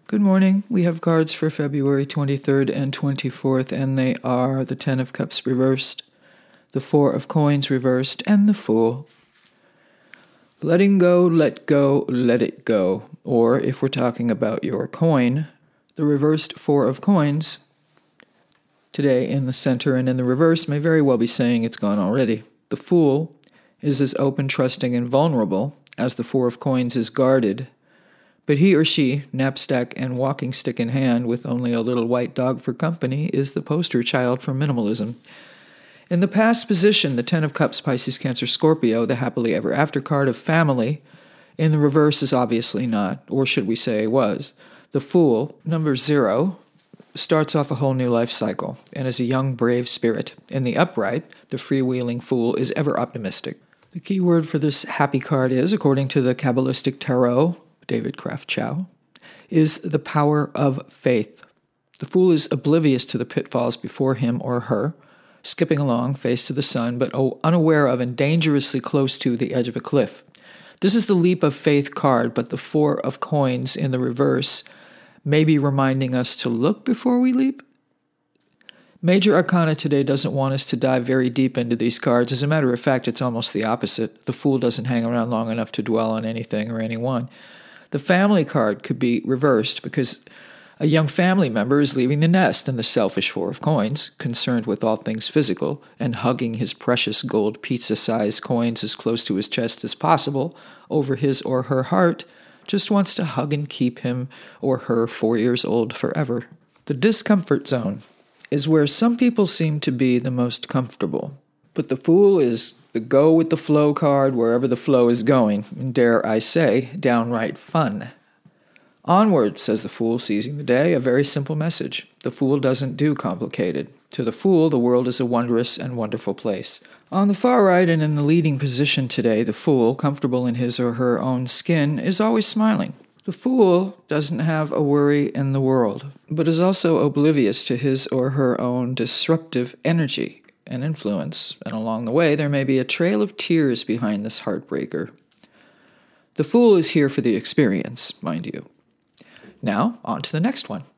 Good morning. We have cards for February 23rd and 24th, and they are the Ten of Cups reversed, the Four of Coins reversed, and the Fool. Letting go, let it go. Or, if we're talking about your coin, the reversed Four of Coins, today in the center and in the reverse, may very well be saying it's gone already. The Fool is as open, trusting, and vulnerable as the Four of Coins is guarded. But he or she, knapsack and walking stick in hand with only a little white dog for company, is the poster child for minimalism. In the past position, the Ten of Cups, Pisces, Cancer, Scorpio, the happily ever after card of family, in the reverse is obviously not, or should we say was. The Fool, number 0, starts off a whole new life cycle and is a young, brave spirit. In the upright, the freewheeling Fool is ever optimistic. The key word for this happy card is, according to the Kabbalistic Tarot, David Kraft Chow, is the power of faith. The Fool is oblivious to the pitfalls before him or her, skipping along face to the sun, but unaware of and dangerously close to the edge of a cliff. This is the leap of faith card, but the Four of Coins in the reverse may be reminding us to look before we leap. Major Arcana today doesn't want us to dive very deep into these cards. As a matter of fact, it's almost the opposite. The Fool doesn't hang around long enough to dwell on anything or anyone. The family card could be reversed because a young family member is leaving the nest, and the selfish Four of Coins, concerned with all things physical and hugging his precious gold pizza-sized coins as close to his chest as possible over his or her heart, just wants to hug and keep him or her 4 years old forever. The discomfort zone is where some people seem to be the most comfortable, but the Fool is the go-with-the-flow card wherever the flow is going, and dare I say, downright fun. Onward, says the Fool, seizing the day, a very simple message. The Fool doesn't do complicated. To the Fool, the world is a wondrous and wonderful place. On the far right and in the leading position today, the Fool, comfortable in his or her own skin, is always smiling. The Fool doesn't have a worry in the world, but is also oblivious to his or her own disruptive energy and influence, and along the way there may be a trail of tears behind this heartbreaker. The Fool is here for the experience, mind you. Now, on to the next one.